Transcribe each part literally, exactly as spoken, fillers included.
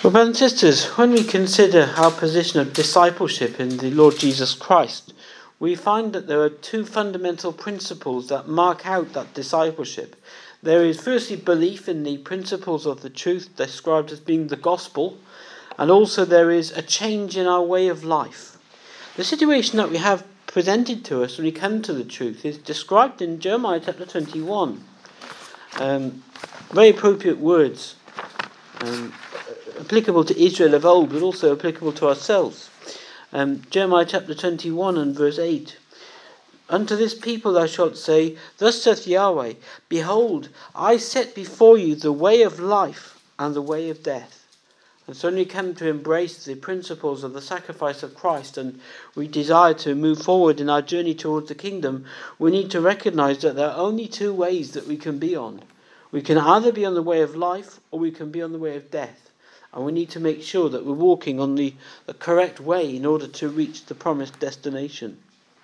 Well, brothers and sisters, when we consider our position of discipleship in the Lord Jesus Christ, we find that there are two fundamental principles that mark out that discipleship. There is firstly belief in the principles of the truth described as being the gospel, and also there is a change in our way of life. The situation that we have presented to us when we come to the truth is described in Jeremiah chapter twenty-one. Um, very appropriate words. Um, applicable to Israel of old, but also applicable to ourselves. Um, Jeremiah chapter twenty-one and verse eight. Unto this people thou shalt say, Thus saith Yahweh, Behold, I set before you the way of life and the way of death. And so when we come to embrace the principles of the sacrifice of Christ and we desire to move forward in our journey towards the kingdom, we need to recognize that there are only two ways that we can be on. We can either be on the way of life or we can be on the way of death. And we need to make sure that we're walking on the, the correct way in order to reach the promised destination.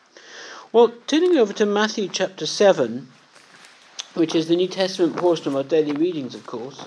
Well, turning over to Matthew chapter seven, which is the New Testament portion of our daily readings, of course,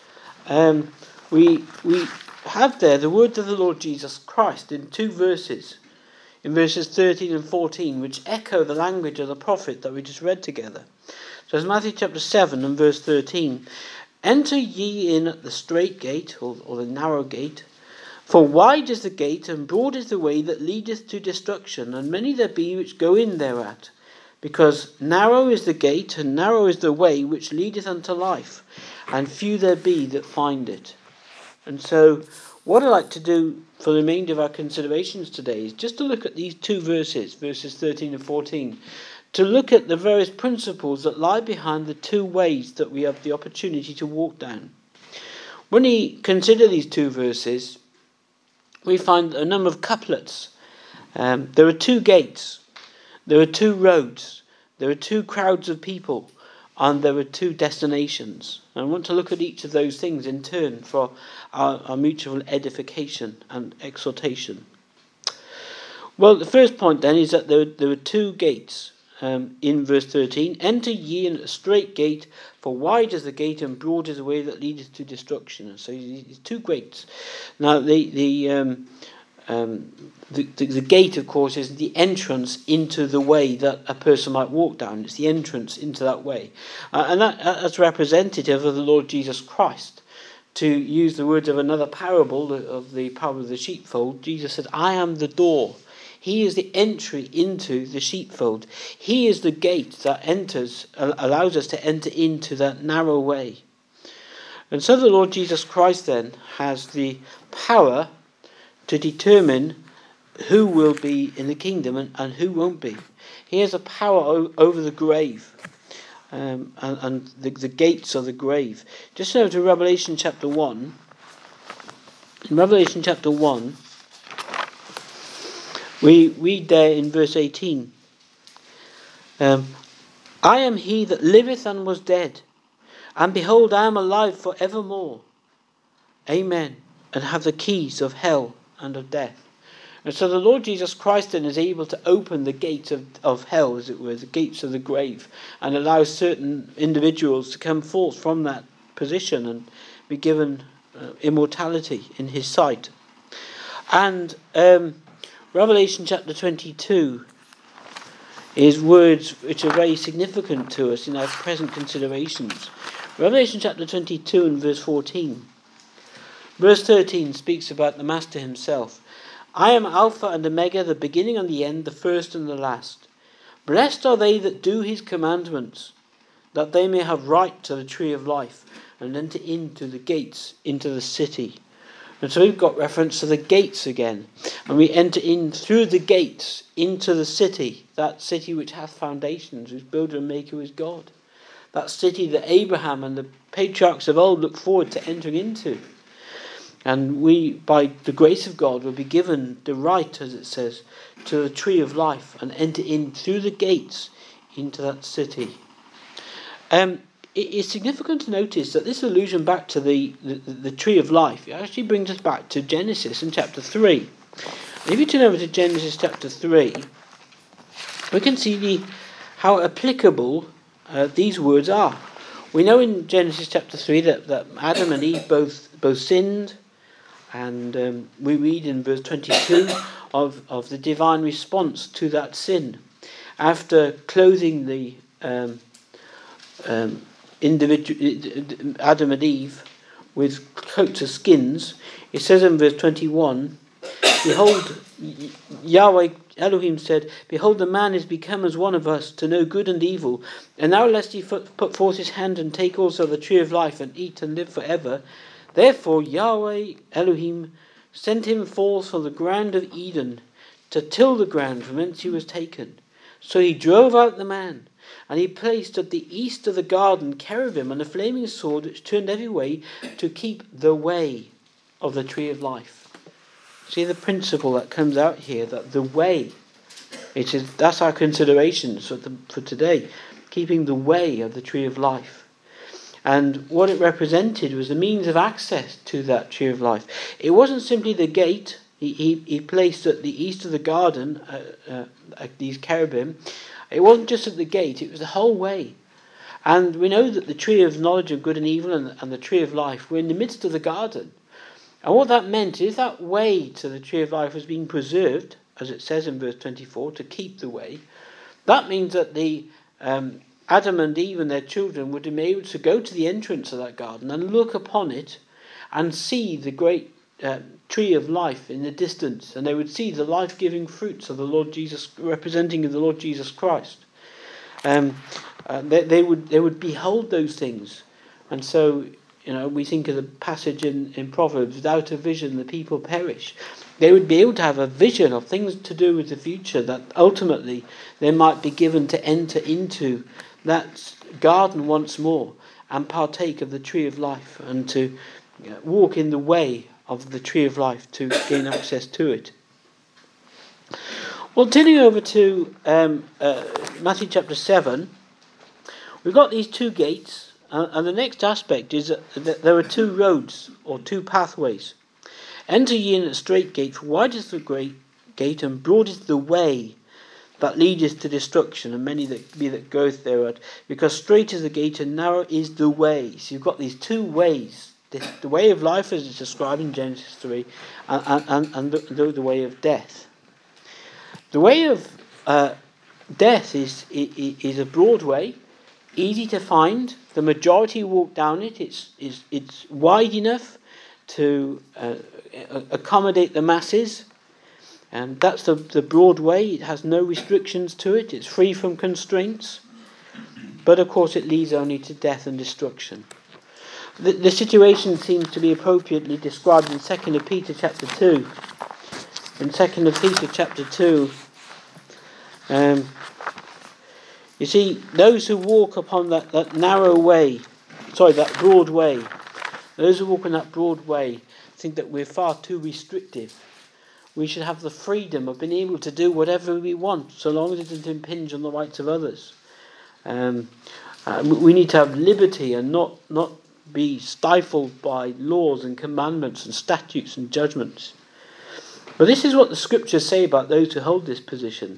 um, we we have there the words of the Lord Jesus Christ in two verses, in verses thirteen and fourteen, which echo the language of the prophet that we just read together. So it's Matthew chapter seven and verse thirteen. Enter ye in at the strait gate, or, or the narrow gate, for wide is the gate, and broad is the way that leadeth to destruction, and many there be which go in thereat. Because narrow is the gate, and narrow is the way which leadeth unto life, and few there be that find it. And so, what I'd like to do for the remainder of our considerations today is just to look at these two verses, verses thirteen and fourteen, to look at the various principles that lie behind the two ways that we have the opportunity to walk down. When we consider these two verses, we find a number of couplets. Um, there are two gates, there are two roads, there are two crowds of people, and there are two destinations. And I want to look at each of those things in turn for our, our mutual edification and exhortation. Well, the first point then is that there, there are two gates. Um, in verse thirteen, enter ye in a strait gate, for wide is the gate and broad is the way that leadeth to destruction. And so these two gates. Now the the, um, um, the the the gate, of course, is the entrance into the way that a person might walk down. It's the entrance into that way, uh, and that that's representative of the Lord Jesus Christ. To use the words of another parable of the parable of the sheepfold, Jesus said, "I am the door." He is the entry into the sheepfold. He is the gate that enters, allows us to enter into that narrow way. And so the Lord Jesus Christ then has the power to determine who will be in the kingdom and, and who won't be. He has a power o- over the grave um, and, and the, the gates of the grave. Just over to Revelation chapter one. In Revelation chapter one, we read there in verse eighteen, um, I am he that liveth and was dead, and behold, I am alive for evermore. Amen. And have the keys of hell and of death. And so the Lord Jesus Christ then is able to open the gates of, of hell, as it were, the gates of the grave, and allow certain individuals to come forth from that position and be given uh, immortality in his sight. And um, Revelation chapter twenty-two is words which are very significant to us in our present considerations. Revelation chapter twenty-two and verse fourteen. Verse thirteen speaks about the Master himself. I am Alpha and Omega, the beginning and the end, the first and the last. Blessed are they that do his commandments, that they may have right to the tree of life, and enter into the gates, into the city. And so we've got reference to the gates again. And we enter in through the gates into the city, that city which hath foundations, whose builder and maker is God. That city that Abraham and the patriarchs of old looked forward to entering into. And we, by the grace of God, will be given the right, as it says, to the tree of life and enter in through the gates into that city. Um, it is significant to notice that this allusion back to the, the, the tree of life actually brings us back to Genesis in chapter three. And if you turn over to Genesis chapter three, we can see the, how applicable uh, these words are. We know in Genesis chapter three that, that Adam and Eve both both sinned, And um, we read in verse twenty-two of, of the divine response to that sin. After clothing the um, um, individual Adam and Eve with coats of skins, it says in verse twenty-one, behold, Yahweh Elohim said, behold, the man is become as one of us, to know good and evil. And now lest he put forth his hand and take also the tree of life and eat and live forever. Therefore Yahweh Elohim sent him forth from the ground of Eden to till the ground from whence he was taken. So he drove out the man, and he placed at the east of the garden cherubim and a flaming sword which turned every way to keep the way of the tree of life. See the principle that comes out here, that the way, it is, that's our considerations for, the, for today, keeping the way of the tree of life. And what it represented was the means of access to that tree of life. It wasn't simply the gate. He, he, he placed at the east of the garden uh, uh, these cherubim. It wasn't just at the gate, it was the whole way. And we know that the tree of knowledge of good and evil and, and the tree of life were in the midst of the garden. And what that meant is that way to the tree of life was being preserved, as it says in verse twenty-four, to keep the way. That means that the um, Adam and Eve and their children would be able to go to the entrance of that garden and look upon it and see the great uh, tree of life in the distance, and they would see the life-giving fruits of the Lord Jesus, representing the Lord Jesus Christ. Um, uh, they, they would they would behold those things, and so. You know, we think of the passage in, in Proverbs, without a vision the people perish. They would be able to have a vision of things to do with the future, that ultimately they might be given to enter into that garden once more and partake of the tree of life and to walk in the way of the tree of life to gain access to it. Well, turning over to um, uh, Matthew chapter seven, we've got these two gates. And the next aspect is that there are two roads or two pathways. Enter ye in at the strait gate, for wide is the great gate, and broad is the way that leadeth to destruction, and many that be that goeth thereat. Because strait is the gate, and narrow is the way. So you've got these two ways: the, the way of life, as it's described in Genesis three, and and, and the, the way of death. The way of uh, death is is a broad way, easy to find. The majority walk down it. It's it's, it's wide enough to uh, accommodate the masses, and that's the, the broad way. It has no restrictions to it. It's free from constraints, but of course it leads only to death and destruction. The, the situation seems to be appropriately described in Second of Peter chapter two. In Second of Peter chapter two, um, you see, those who walk upon that, that narrow way, sorry, that broad way, those who walk on that broad way think that we're far too restrictive. We should have the freedom of being able to do whatever we want, so long as it doesn't impinge on the rights of others. Um, uh, we need to have liberty and not, not be stifled by laws and commandments and statutes and judgments. But this is what the scriptures say about those who hold this position.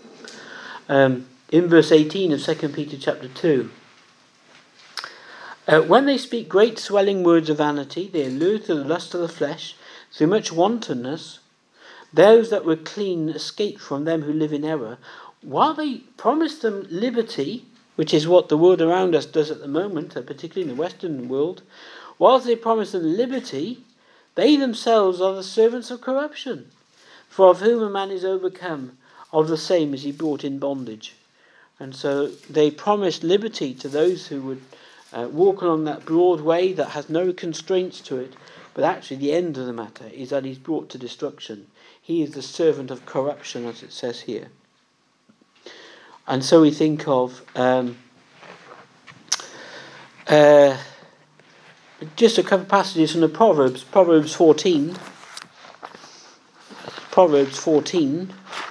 Um, In verse eighteen of Second Peter chapter two. Uh, when they speak great swelling words of vanity, they allure to the lust of the flesh, through much wantonness. Those that were clean escape from them who live in error. While they promise them liberty, which is what the world around us does at the moment, particularly in the Western world, whilst they promise them liberty, they themselves are the servants of corruption. For of whom a man is overcome, of the same is he brought in bondage. And so they promised liberty to those who would uh, walk along that broad way that has no constraints to it. But actually the end of the matter is that he's brought to destruction. He is the servant of corruption, as it says here. And so we think of um, uh, just a couple of passages from the Proverbs. Proverbs fourteen. Proverbs fourteen.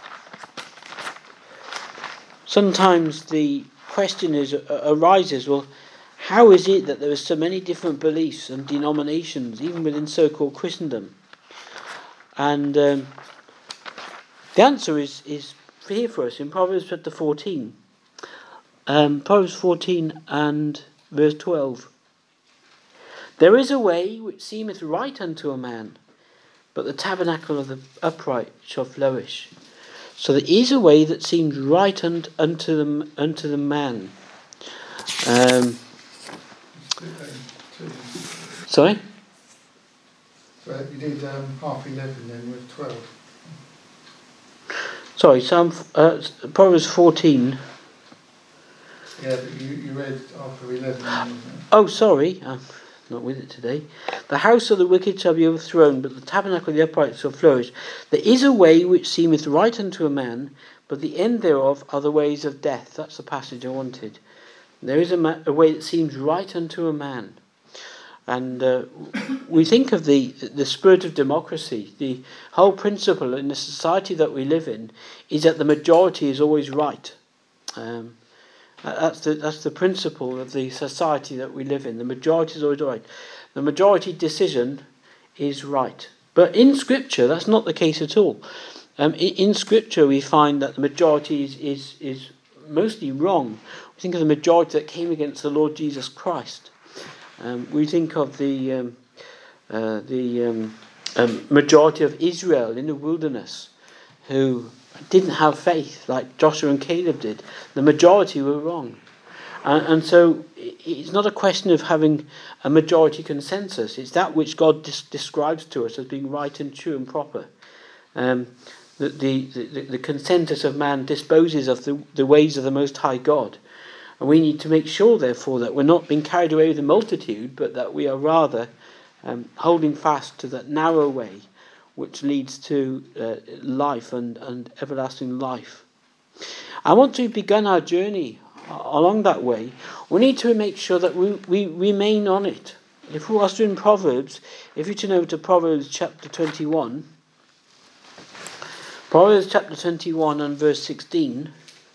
Sometimes the question is, uh, arises, well, how is it that there are so many different beliefs and denominations, even within so-called Christendom? And um, the answer is, is here for us in Proverbs chapter fourteen. Um, Proverbs fourteen and verse twelve. There is a way which seemeth right unto a man, but the tabernacle of the upright shall flourish. So there is a way that seems right un- unto the unto the man. Um, sorry? So you did um, half eleven then with twelve. Sorry, Psalm uh, Proverbs fourteen. Yeah, but you, you read after eleven. Wasn't it? Oh, sorry, I'm not with it today. The house of the wicked shall be overthrown, but the tabernacle of the upright shall flourish. There is a way which seemeth right unto a man, but the end thereof are the ways of death. That's the passage I wanted. There is a, ma- a way that seems right unto a man. And uh, we think of the the spirit of democracy. The whole principle in the society that we live in is that the majority is always right. Um, that's the that's the principle of the society that we live in. The majority is always right. The majority decision is right. But in Scripture, that's not the case at all. Um, in, in Scripture, we find that the majority is, is is mostly wrong. We think of the majority that came against the Lord Jesus Christ. Um, we think of the um, uh, the um, um, majority of Israel in the wilderness who didn't have faith like Joshua and Caleb did. The majority were wrong. And, and so it's not a question of having a majority consensus. It's that which God dis- describes to us as being right and true and proper. Um, the, the, the, the consensus of man disposes of the, the ways of the Most High God. And we need to make sure, therefore, that we're not being carried away with the multitude, but that we are rather um, holding fast to that narrow way which leads to uh, life and, and everlasting life. And once we've begun our journey along that way, we need to make sure that we, we remain on it. If we are in Proverbs, if you turn over to Proverbs chapter twenty-one, Proverbs chapter twenty-one and verse sixteen,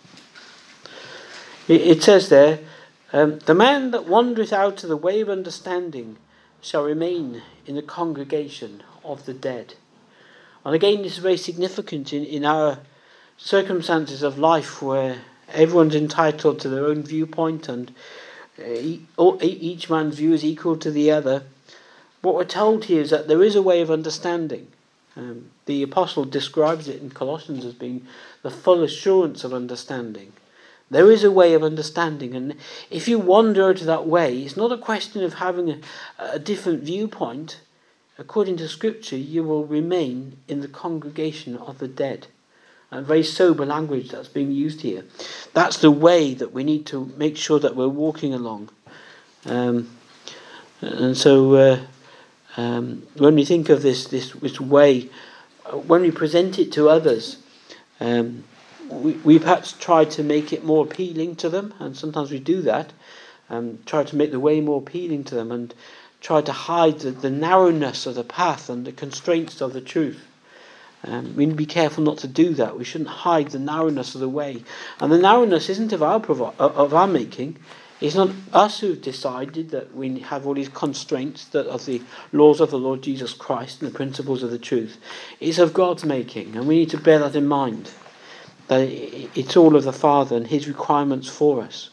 it says there, um, the man that wandereth out of the way of understanding shall remain in the congregation of the dead. And again, this is very significant in, in our circumstances of life where everyone's entitled to their own viewpoint and uh, each man's view is equal to the other. What we're told here is that there is a way of understanding. Um, the apostle describes it in Colossians as being the full assurance of understanding. There is a way of understanding, and if you wander out of that way, it's not a question of having a, a different viewpoint. According to Scripture, you will remain in the congregation of the dead. And very sober language that's being used here. That's the way that we need to make sure that we're walking along. Um, and so uh, um, when we think of this, this, this way, when we present it to others, um, We, we perhaps try to make it more appealing to them, and sometimes we do that, and try to make the way more appealing to them, and try to hide the, the narrowness of the path and the constraints of the truth. Um, we need to be careful not to do that. We shouldn't hide the narrowness of the way. And the narrowness isn't of our provi- of our making. It's not us who've decided that we have all these constraints that are the laws of the Lord Jesus Christ and the principles of the truth. It's of God's making, and we need to bear that in mind. That it's all of the Father and his requirements for us.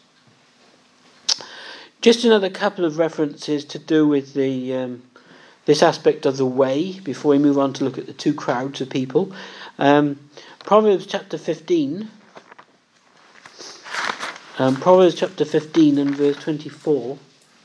Just another couple of references to do with the um, this aspect of the way before we move on to look at the two crowds of people. Um, Proverbs chapter fifteen. Um, Proverbs chapter fifteen and verse twenty-four.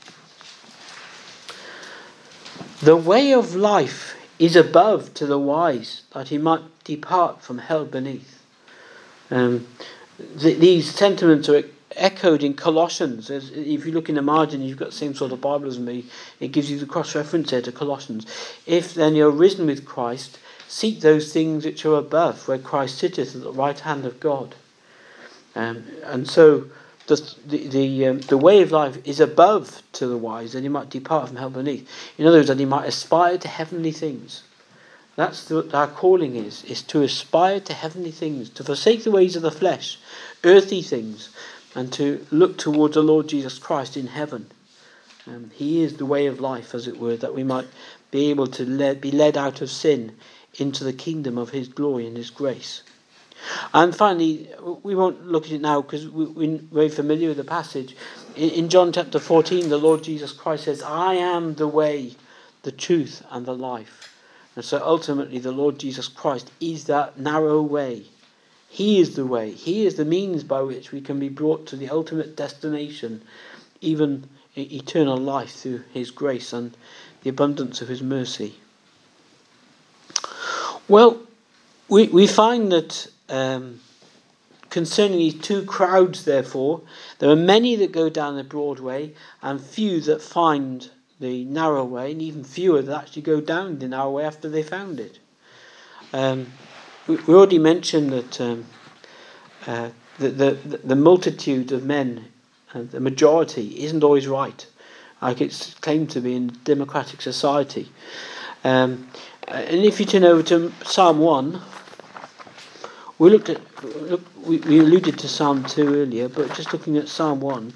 The way of life is above to the wise, that he might depart from hell beneath. Um, th- these sentiments are echoed in Colossians. As, if you look in the margin, you've got the same sort of Bible as me. It gives you the cross-reference there to Colossians. If then you're risen with Christ, seek those things which are above, where Christ sitteth at the right hand of God. Um, and so the the the, um, the way of life is above to the wise, that he might depart from hell beneath. In other words, that he might aspire to heavenly things. That's what our calling is, is to aspire to heavenly things, to forsake the ways of the flesh, earthly things, and to look towards the Lord Jesus Christ in heaven. Um, he is the way of life, as it were, that we might be able to lead, be led out of sin into the kingdom of his glory and his grace. And finally, we won't look at it now because we, we're very familiar with the passage. In, in John chapter fourteen, the Lord Jesus Christ says, I am the way, the truth, and the life. And so ultimately the Lord Jesus Christ is that narrow way. He is the way. He is the means by which we can be brought to the ultimate destination, even eternal life, through his grace and the abundance of his mercy. Well, we, we find that um, concerning these two crowds, therefore, there are many that go down the broad way and few that find the narrow way, and even fewer that actually go down the narrow way after they found it. Um, we, we already mentioned that um, uh, the, the, the multitude of men, uh, the majority, isn't always right, like it's claimed to be in a democratic society. Um, and if you turn over to Psalm one, we looked at look, we, we alluded to Psalm two earlier, but just looking at Psalm one,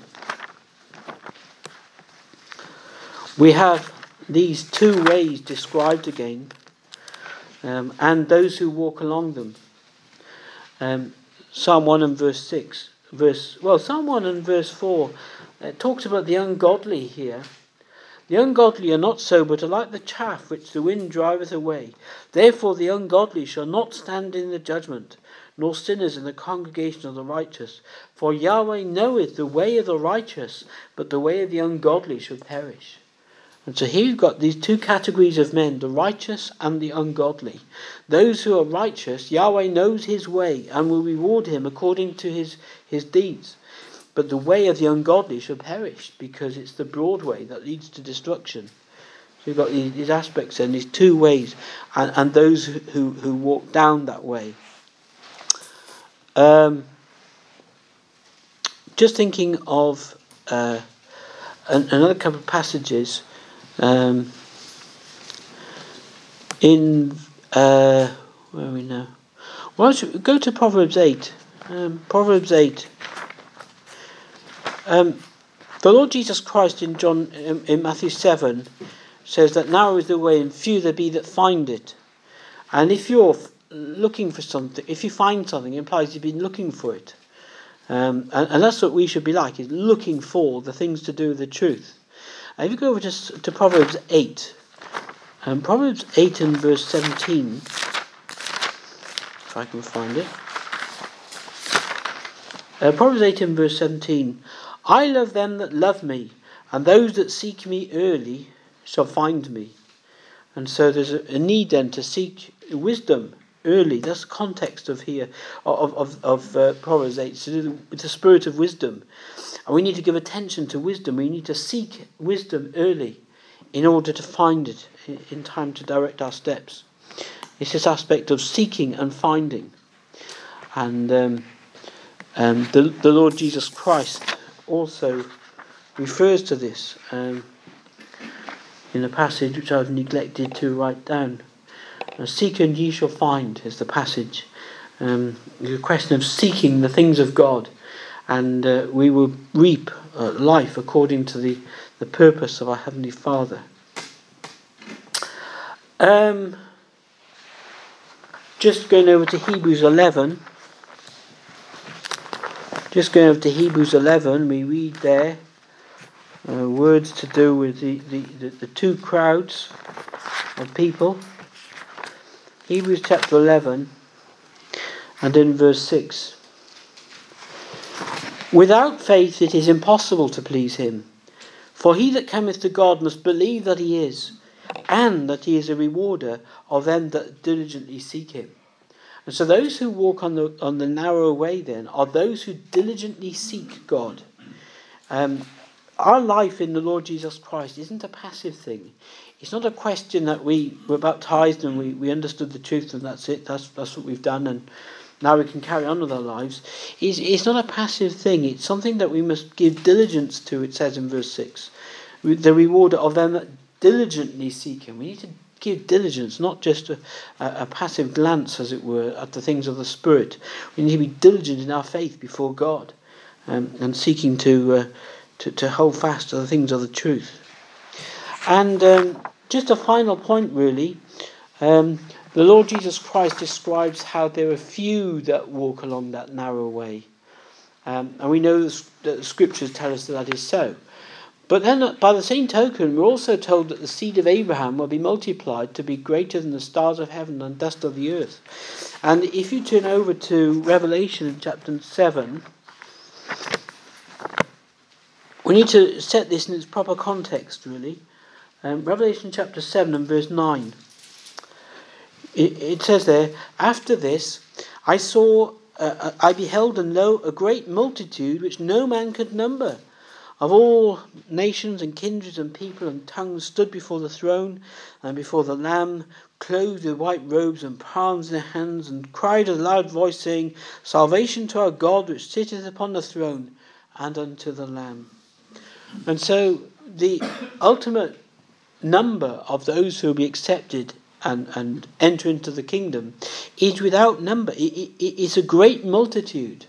we have these two ways described again, um, and those who walk along them. Um, Psalm one and verse six, verse well, Psalm one and verse four, it talks about the ungodly here. The ungodly are not so, but are like the chaff which the wind driveth away. Therefore the ungodly shall not stand in the judgment, nor sinners in the congregation of the righteous. For Yahweh knoweth the way of the righteous, but the way of the ungodly shall perish. And so here you've got these two categories of men, the righteous and the ungodly. Those who are righteous, Yahweh knows his way and will reward him according to his, his deeds. But the way of the ungodly shall perish, because it's the broad way that leads to destruction. So you've got these, these aspects and these two ways, and, and those who, who walk down that way. Um, just thinking of uh, an, another couple of passages um, in uh, where are we now? Well, go to Proverbs eight. Um, Proverbs eight. Um, the Lord Jesus Christ in John in, in Matthew seven says that narrow is the way and few there be that find it. And if you're looking for something, if you find something, it implies you've been looking for it. Um, and, and that's what we should be like, is looking for the things to do with the truth. And if you go over to, to Proverbs eight, um, Proverbs eight and verse seventeen, if I can find it. Uh, Proverbs eight and verse seventeen, I love them that love me, and those that seek me early shall find me. And so there's a, a need then to seek wisdom early. That's the context of here of of, of uh, Proverbs eight, to do with the spirit of wisdom. And we need to give attention to wisdom. We need to seek wisdom early in order to find it in, in time to direct our steps. It's this aspect of seeking and finding. And um, um, the, the Lord Jesus Christ also refers to this um, in a passage which I've neglected to write down. Uh, Seek and ye shall find is the passage. Um, the question of seeking the things of God, and uh, we will reap uh, life according to the, the purpose of our Heavenly Father. Um, just going over to Hebrews eleven. Just going over to Hebrews eleven, we read there uh, words to do with the, the, the, the two crowds of people. Hebrews chapter eleven and in verse six. Without faith it is impossible to please him. For he that cometh to God must believe that he is, and that he is a rewarder of them that diligently seek him. And so those who walk on the on the narrow way then are those who diligently seek God. Um, our life in the Lord Jesus Christ isn't a passive thing. It's not a question that we were baptized and we, we understood the truth and that's it, that's that's what we've done and now we can carry on with our lives. It's, it's not a passive thing. It's something that we must give diligence to, it says in verse six. The rewarder of them that diligently seek him. We need to give diligence, not just a, a, a passive glance, as it were, at the things of the Spirit. We need to be diligent in our faith before God um, and seeking to, uh, to to hold fast to the things of the truth. And um, just a final point, really. Um, the Lord Jesus Christ describes how there are few that walk along that narrow way. Um, and we know that the Scriptures tell us that that is so. But then, by the same token, we're also told that the seed of Abraham will be multiplied to be greater than the stars of heaven and dust of the earth. And if you turn over to Revelation chapter seven, we need to set this in its proper context, really. Um, Revelation chapter seven and verse nine. It, it says there, "After this, I saw, uh, I beheld, and lo, a great multitude which no man could number, of all nations and kindreds and people and tongues, stood before the throne and before the Lamb, clothed with white robes and palms in their hands, and cried with a loud voice, saying, Salvation to our God which sitteth upon the throne, and unto the Lamb." And so the ultimate number of those who will be accepted and, and enter into the kingdom is without number. It, it, it's a great multitude.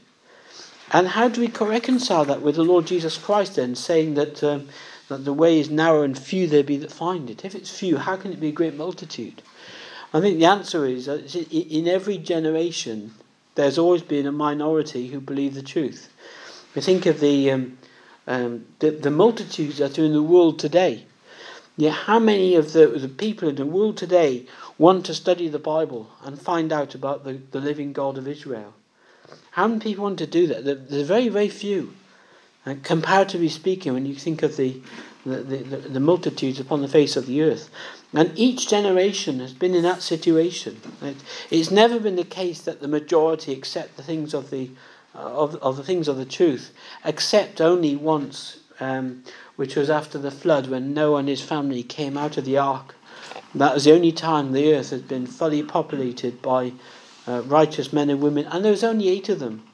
And how do we reconcile that with the Lord Jesus Christ then, saying that um, that the way is narrow and few there be that find it? If it's few, how can it be a great multitude? I think the answer is that in every generation there's always been a minority who believe the truth. We think of the um, um, the, the multitudes that are in the world today. Yeah, how many of the, the people in the world today want to study the Bible and find out about the, the living God of Israel? How many people want to do that? There's very, very few. And comparatively speaking, when you think of the the, the the multitudes upon the face of the earth. And each generation has been in that situation. It, it's never been the case that the majority accept the things of the uh, of, of the things of the truth, except only once, um, which was after the flood, when Noah and his family came out of the ark. That was the only time the earth has been fully populated by uh, righteous men and women, and there was only eight of them.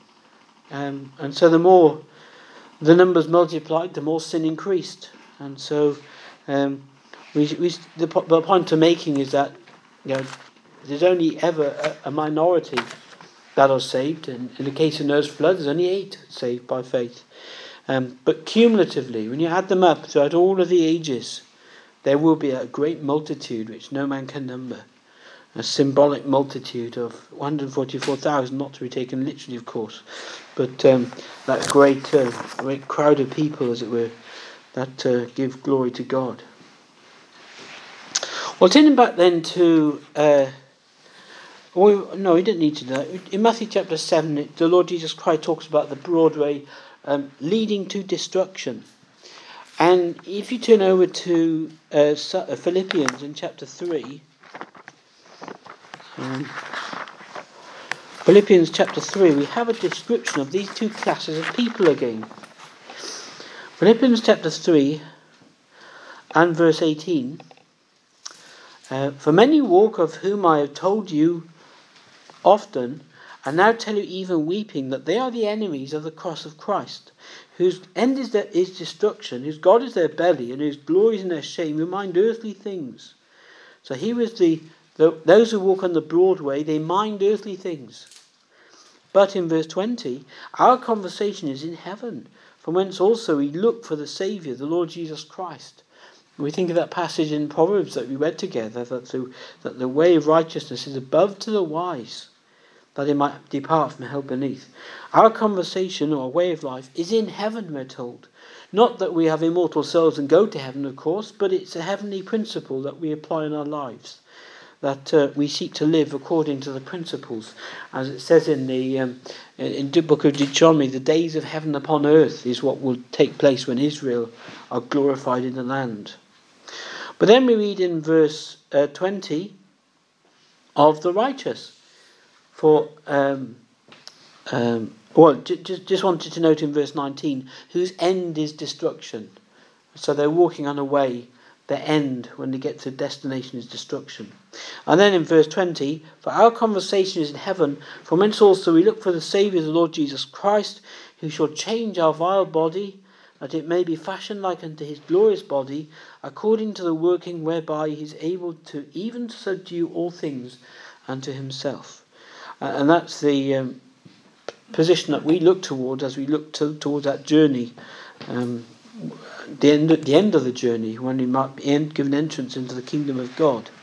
Um, and so the more the numbers multiplied, the more sin increased. And so um, we, we, the, the point I'm making is that, you know, there's only ever a, a minority that are saved. And in the case of Noah's flood, there's only eight saved by faith. Um, but cumulatively, when you add them up throughout all of the ages, there will be a great multitude which no man can number. A symbolic multitude of one hundred forty-four thousand, not to be taken literally, of course, but um, that great, uh, great crowd of people, as it were, that uh, give glory to God. Well, turning back then to, uh, well, no, we didn't need to do that. In Matthew chapter seven, the Lord Jesus Christ talks about the broad way um, leading to destruction. And if you turn over to uh, Philippians in chapter three, um, Philippians chapter three, we have a description of these two classes of people again. Philippians chapter three and verse eighteen. Uh, For many walk, of whom I have told you often, and now tell you even weeping, that they are the enemies of the cross of Christ, whose end is, their, is destruction, whose God is their belly, and whose glory is in their shame, who mind earthly things. So here is the, the those who walk on the broad way, they mind earthly things. But in verse twenty, our conversation is in heaven, from whence also we look for the Saviour, the Lord Jesus Christ. We think of that passage in Proverbs that we read together, that the, that the way of righteousness is above to the wise, that they might depart from hell beneath. Our conversation, or way of life, is in heaven, we're told. Not that we have immortal souls and go to heaven, of course, but it's a heavenly principle that we apply in our lives, that uh, we seek to live according to the principles. As it says in the um, in the book of Deuteronomy, the days of heaven upon earth is what will take place when Israel are glorified in the land. But then we read in verse uh, twenty of the righteous. For, um, um, well, j- just, just wanted to note in verse nineteen, whose end is destruction. So they're walking on a way, their end, when they get to destination, is destruction. And then in verse twenty, for our conversation is in heaven, from whence also we look for the Saviour, the Lord Jesus Christ, who shall change our vile body, that it may be fashioned like unto his glorious body, according to the working whereby he is able to even subdue all things unto himself. Uh, and that's the um, position that we look towards as we look to, towards that journey, um, the end, the end of the journey, when we might be given entrance into the kingdom of God.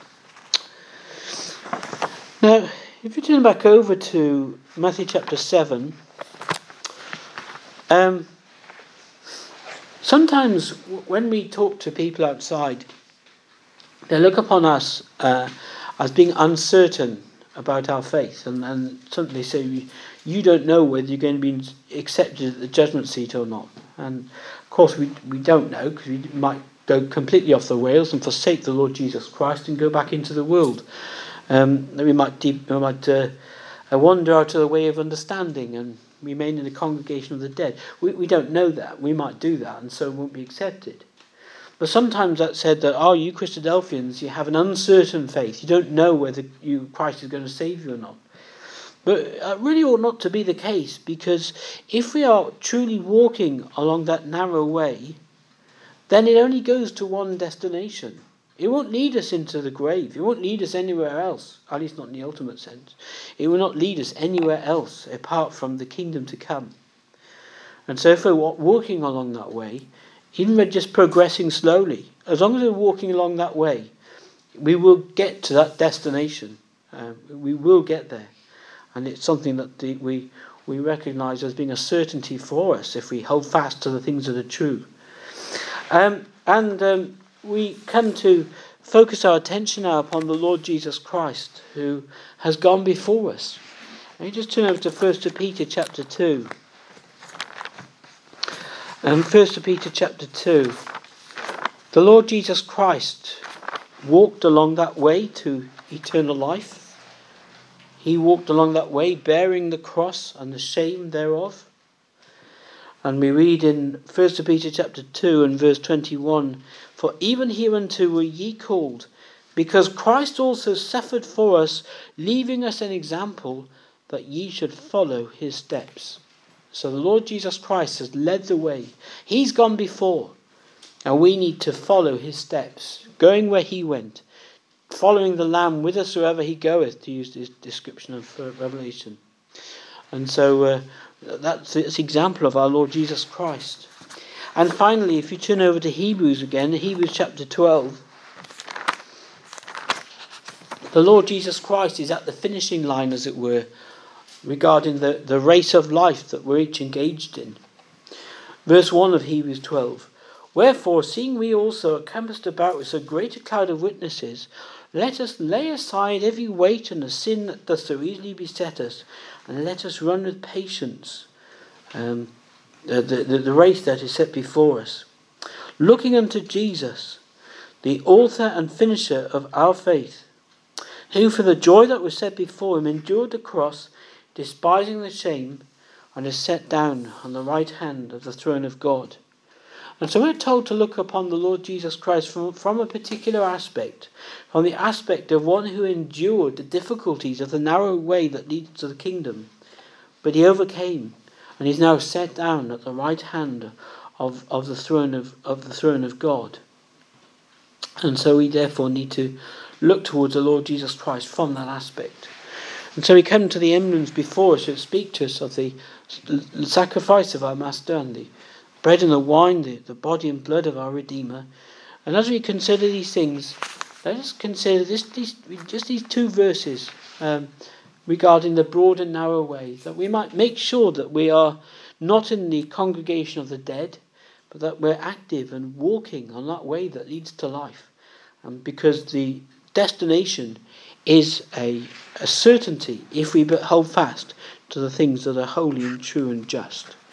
Now, if you turn back over to Matthew chapter seven, um, Sometimes w- when we talk to people outside, they look upon us uh, as being uncertain about our faith, and, and sometimes they say, you don't know whether you're going to be accepted at the judgment seat or not. And of course we we don't know, because we might go completely off the rails and forsake the Lord Jesus Christ and go back into the world. Um, we might, deep, we might uh, wander out of the way of understanding and remain in the congregation of the dead. We, we don't know that. We might do that, and so won't be accepted. But sometimes that's said that, oh, you Christadelphians, you have an uncertain faith. You don't know whether you Christ is going to save you or not. But it really ought not to be the case, because if we are truly walking along that narrow way, then it only goes to one destination. It won't lead us into the grave. It won't lead us anywhere else, at least not in the ultimate sense. It will not lead us anywhere else apart from the kingdom to come. And so if we're walking along that way, even if we're just progressing slowly, as long as we're walking along that way, we will get to that destination. Um, we will get there. And it's something that the, we, we recognise as being a certainty for us if we hold fast to the things that are true. Um, and um, we come to focus our attention now upon the Lord Jesus Christ, who has gone before us. Let me just turn over to First Peter chapter two. Um, First Peter chapter two. The Lord Jesus Christ walked along that way to eternal life. He walked along that way bearing the cross and the shame thereof. And we read in First Peter chapter two and verse twenty-one, for even hereunto were ye called, because Christ also suffered for us, leaving us an example, that ye should follow his steps. So the Lord Jesus Christ has led the way. He's gone before, and we need to follow his steps, going where he went, following the Lamb whithersoever he goeth, to use this description of uh, Revelation. And so uh, that's the example of our Lord Jesus Christ. And finally, if you turn over to Hebrews again, Hebrews chapter twelve, the Lord Jesus Christ is at the finishing line, as it were, regarding the, the race of life that we're each engaged in. Verse one of Hebrews twelve, wherefore, seeing we also are compassed about with so great a cloud of witnesses, let us lay aside every weight and the sin that doth so easily beset us, and let us run with patience um, the, the, the race that is set before us, looking unto Jesus, the author and finisher of our faith, who for the joy that was set before him endured the cross, despising the shame, and is set down on the right hand of the throne of God. And so we're told to look upon the Lord Jesus Christ from, from a particular aspect, from the aspect of one who endured the difficulties of the narrow way that leads to the kingdom. But he overcame, and he's now set down at the right hand of, of the throne of, of the throne of God. And so we therefore need to look towards the Lord Jesus Christ from that aspect. And so we come to the emblems before us that speak to us of the sacrifice of our Master, and the bread and the wine, the, the body and blood of our Redeemer. And as we consider these things, let us consider this, these, just these two verses um, regarding the broad and narrow way, that we might make sure that we are not in the congregation of the dead, but that we're active and walking on that way that leads to life. And because the destination is a, a certainty if we but hold fast to the things that are holy and true and just.